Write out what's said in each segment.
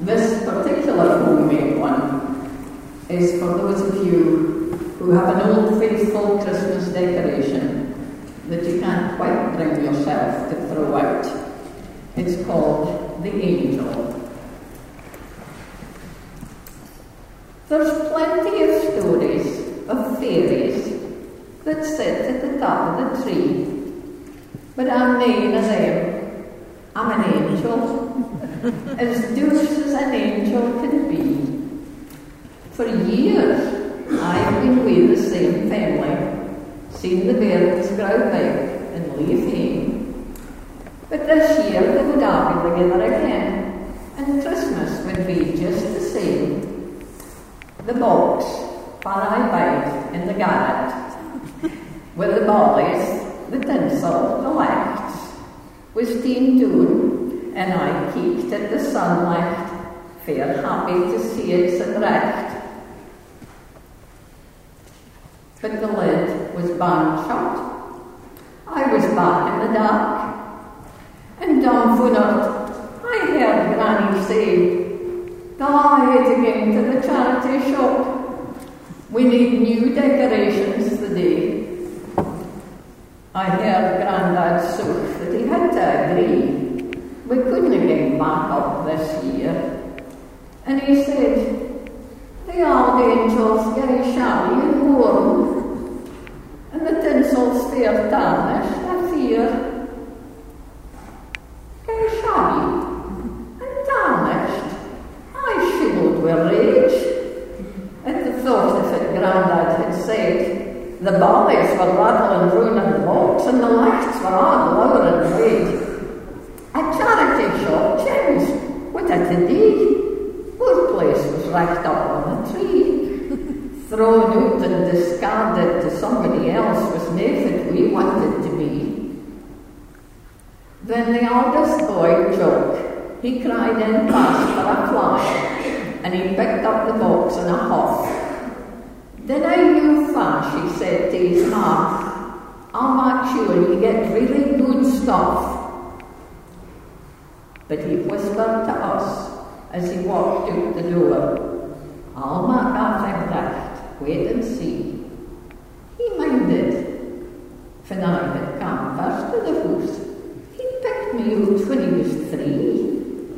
This particular homemade one is for those of you who have an old faithful Christmas decoration that you can't quite bring yourself to throw out. It's called the Angel. There's plenty of stories of fairies that sit at the top of the tree, but I'm none of them. I'm an angel, as douce as an angel can be. For years, I've been with the same family, seen the bairns grow big and leave home. But this year they would all be together again, and Christmas would be just the same. The box where I bide in the garret, with the bollies, the tinsel, the lights, was taken down, and I keeked at the sunlight, fair happy to see it so recht. But the lid was bang shut. I was back in the dark, and dumbfounded, I heard Granny say, "Go ahead again to the charity shop. We need new decorations today." I heard Grandad sook that he had to agree. We couldn't get back up this year. And he said, "The old angels get shabby and warm, and the tinsel's fair tarnished, I fear." Get shabby and tarnished? I shivered with rage at the thought of it Grandad had said. The bollies were rattling round in the box, and the lights were all lower and red. A charity shop, James, what a to-do. Poor place was racked up on the tree. Thrown out and discarded to somebody else was nothing we wanted to be. Then the oldest boy, Jock, he cried in fast for a fly, and he picked up the box in a huff. "Dinna you fash," he said to his ma. "I'll make sure you get really good stuff." But he whispered to us as he walked out the door, "I'll make that thing right, wait and see." He minded. When I had come first to the house, he picked me out when he was 3.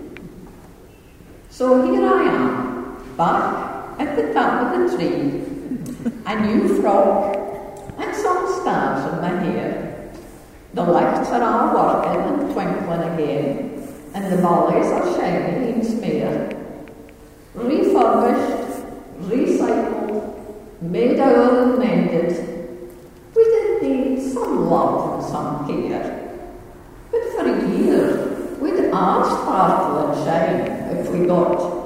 So here I am, back at the top of the tree, a new frock and some stars in my hair. The lights are all working and twinkling again, and the bollies are shining in smear. Refurbished, recycled, made over and mended, with indeed some love and some care. But for a year, we'd all sparkle and shine if we got